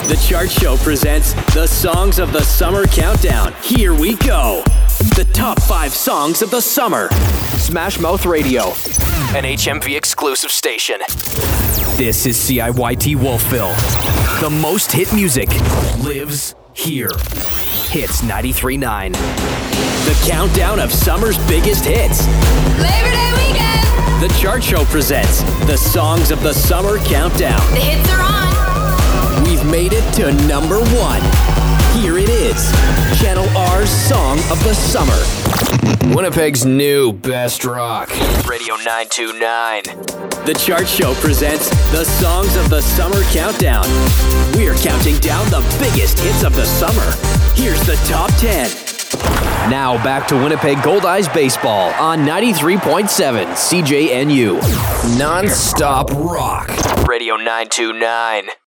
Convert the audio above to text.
The Chart Show presents the Songs of the Summer Countdown. Here we go. The top 5 songs of the summer. Smash Mouth Radio, an HMV exclusive station. This is CIYT Wolfville. The most hit music lives here. Hits 93.9. The countdown of summer's biggest hits. Labor Day weekend. The Chart Show presents the Songs of the Summer Countdown. The hits are on. We've made it to number 1. Here it is, Channel R's Song of the Summer. Winnipeg's new best rock. Radio 929. The Chart Show presents the Songs of the Summer Countdown. We're counting down the biggest hits of the summer. Here's the top 10. Now back to Winnipeg Gold Eyes baseball on 93.7 CJNU. Non-stop rock. Radio 929.